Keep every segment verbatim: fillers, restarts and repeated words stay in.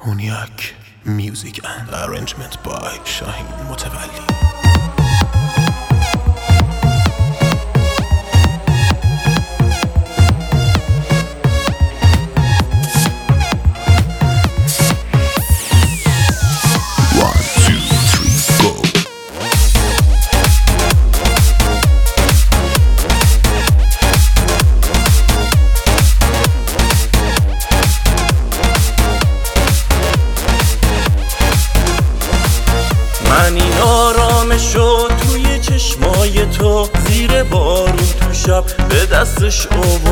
هونیاک Music and Arrangement by شاهین متولی. من این آرامشو توی چشمای تو زیر بارون تو شب به دستش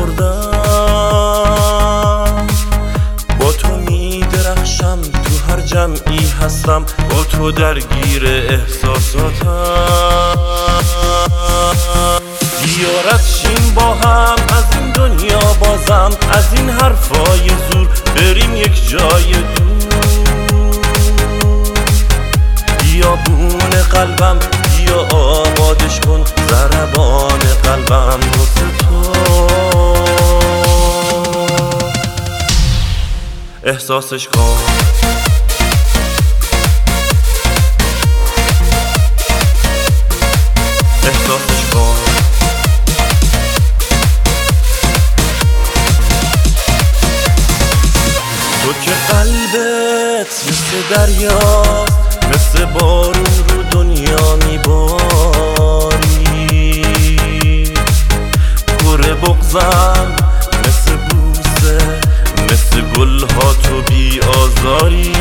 آوردم. با تو می درخشم، تو هر جمعی هستم، با تو درگیر احساساتم. بیارت شیم با هم از این دنیا بازم، از این حرفای زور بریم یک جای دور. بیابون قلبم بیا آبادش کن، ضربان قلبم واسه تو. احساسش کن، احساسش کن. تو که قلبت مثل دریاست، مثل بارون رو دنیا میباری. پر بغضم مثل بوسه، مثل گلها تو بی آزاری.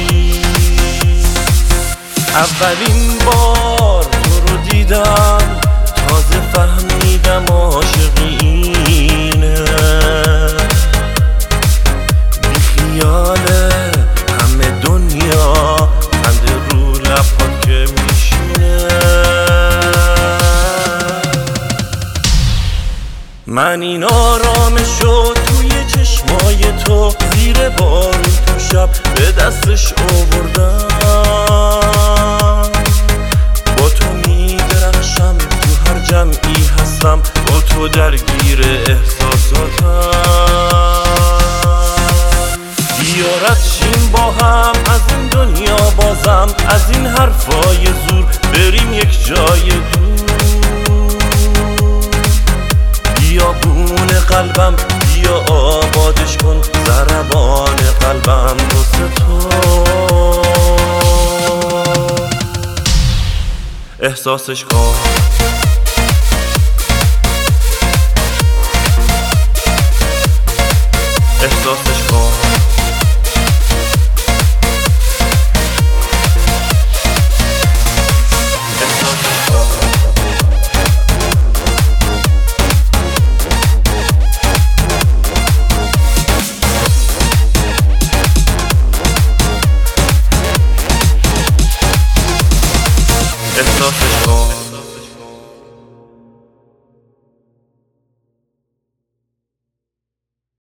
اولین بار تو رو دیدم، تازه فهمیدم عاشقی اینه. بی خیاله همه دنیا که میشینه. من این آرامشو توی چشمای تو زیر بارون تو شب به دستش آوردم. با تو می درخشم، تو هر جمعی هستم، با تو درگیر احساساتم. بیارت شیم با هم از این دنیا بازم، از این حرفای زور بریم یک جای دور. بیابون قلبم بیا آبادش کن، ضربان قلبم واسه تو. احساسش کن، احساسش کن. احساسش کن.